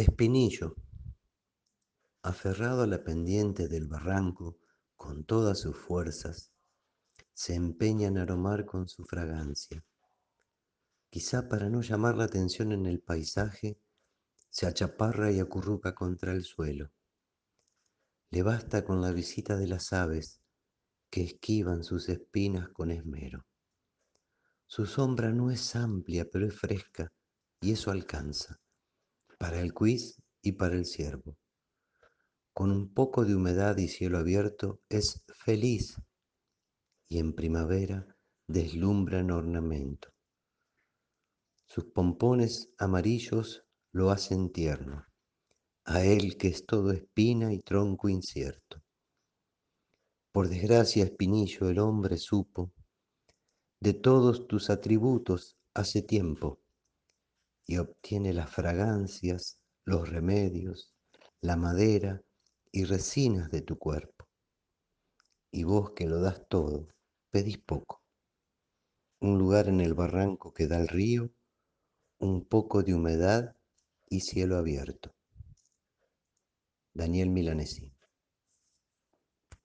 Espinillo, aferrado a la pendiente del barranco con todas sus fuerzas, se empeña en aromar con su fragancia. Quizá para no llamar la atención en el paisaje, se achaparra y acurruca contra el suelo. Le basta con la visita de las aves que esquivan sus espinas con esmero. Su sombra no es amplia, pero es fresca, y eso alcanza, para el cuis y para el ciervo. Con un poco de humedad y cielo abierto, es feliz, y en primavera deslumbra en ornamento. Sus pompones amarillos lo hacen tierno, a él que es todo espina y tronco incierto. Por desgracia, Espinillo, el hombre supo de todos tus atributos hace tiempo, y obtiene las fragancias, los remedios, la madera y resinas de tu cuerpo. Y vos que lo das todo, pedís poco. Un lugar en el barranco que da al río, un poco de humedad y cielo abierto. Daniel Milanesi.